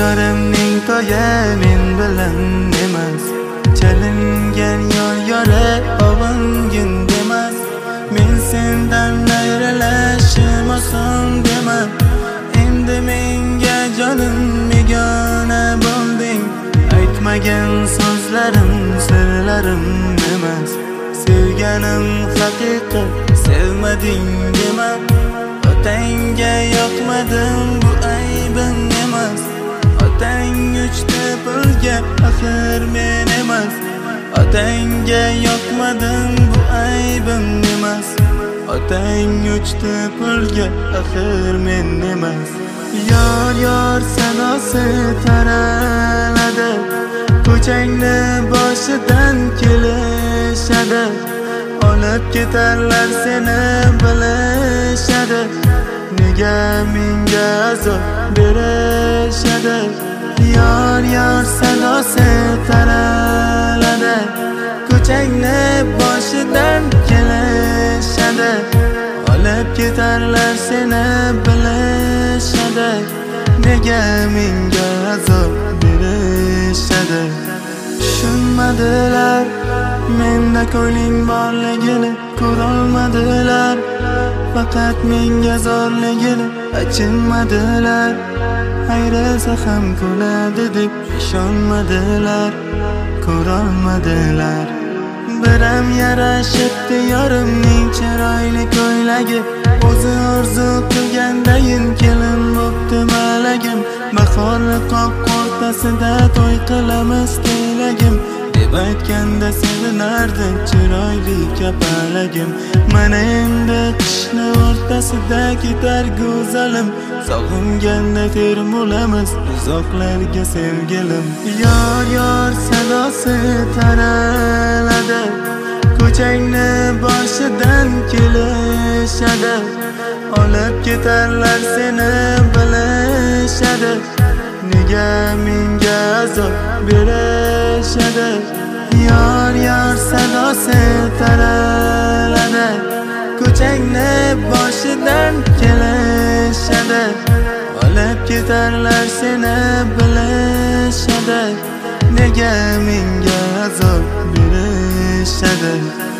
yorimning to'yi men bilan emas, chalingan yore ovungin demas. Men sendan ayrılashim oson dema, endi menga jonim begona bo'lding. Aytmagan so'zlarim sirlarim emas, sevganim haqiqat sevmading dema. Otangga yoqmadim bu aybim emas, otang uchta pulga axir men emas. Otangga yoqmadim bu aybim emas, otang uchta pulga axir men emas. Yor sanosi taraladi, ko'changni boshidan kelishadi. Olib ketarlar seni bilishadi, nega menga azob berishadi. Yor sanosi taraladi, ko'changni boshidan kelishadi. Olib ketarlar seni bilishadi, nega menga azob berishadi. Tushunmadilar menda ko'ngling borligini, ko'rolmadilar faqat menga zorligini. Achinmadilar ayrilsa ham ko'nadi deb ishonmadilar, ko'rolmadilar. Biram yarashibdi yorimning chiroyli ko'ylagi, o'zi orzu qilgandayin kelin bo'pti malagim. Bahorni qoq o'rtasida to'y qilamiz tilagim, deb aytganda sevinardi chiroyli kapalagim. Mana endi qishni o'rtasida ketar go'zalim, sog'inganda termulamiz uzoqlarga sevgilim. Yor sadosi taraladi, ko'changni boshidan kelishadi. Olib ketarlar seni bilishadi, nega menga azob berishadi. Yor sadosi taraladi, ko'changni boshidan kelishadi. Olib ketarlar seni bilishadi, nega menga azob berishadi.